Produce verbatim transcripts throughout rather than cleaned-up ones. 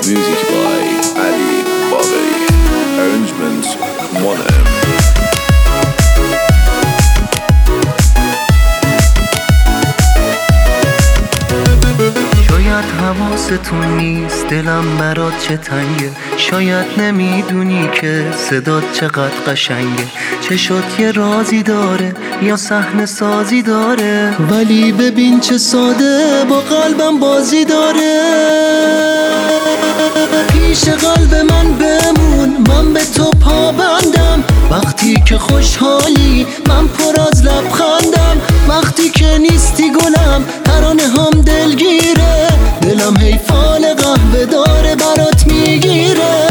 Music by Ali Bobby. Arrangements one M. شاید حواستون نیست دلم برات چه تنگه، شاید نمیدونی که صدات چقدر قشنگه. چشات یه رازی داره یا صحنه سازی داره، ولی ببین چه ساده با قلبم بازی داره. پیش قلب من بمون، من به تو پابندم. وقتی که خوشحالی من پر از لبخندم، وقتی که نیستی گلم ترانه هم دلگیره. دلم هی فال قهوه داره برات میگیره.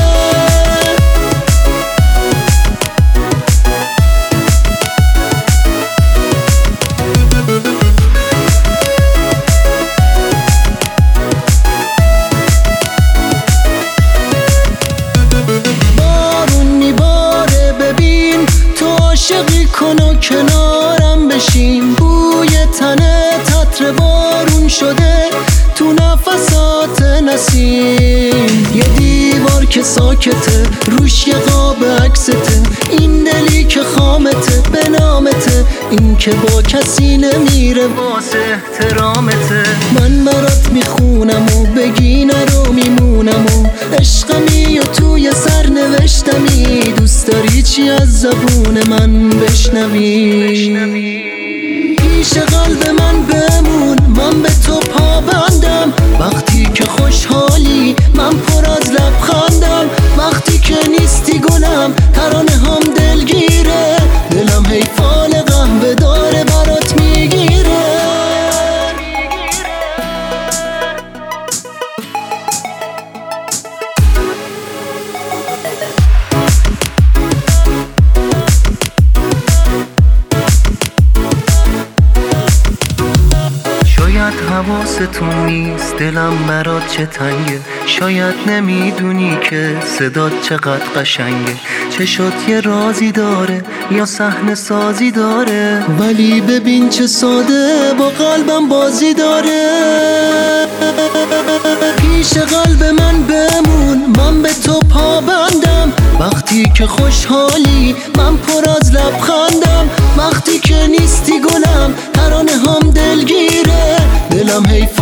بارون میباره ببین، تو عاشقی کن و کنارم بشین. بوی تنت عطر بارون شده تو نفسات نسیم. یه دیوار که ساکته روش یه قاب عکسته، این دلی که خامته به نامته، این که با کسی نمیره واسه احترامته. من برات میخونم و بگی نرو میمونم و عشقمی و توی سر نوشتمی. دوست داری چی از زبون من بشنوی؟ پیش قلب من بمون، من به تو پابندم. وقتی که خوشحالی من پر از لبخندم، وقتی که نیستی گلم ترانه هم دلگیره. دلم هی فال قهوه داره برات میگیره. شاید حواستون نیست دلم برات چه تنگه، شاید نمیدونی که صدات چقدر قشنگه. چشات یه رازی داره یا صحنه سازی داره، ولی ببین چه ساده با قلبم بازی داره. پیش قلب من بمون، من به تو پابندم. وقتی که خوشحالی من پر از لبخندم، وقتی که نیستی گلم ترانه هم دلگیره. دلم هی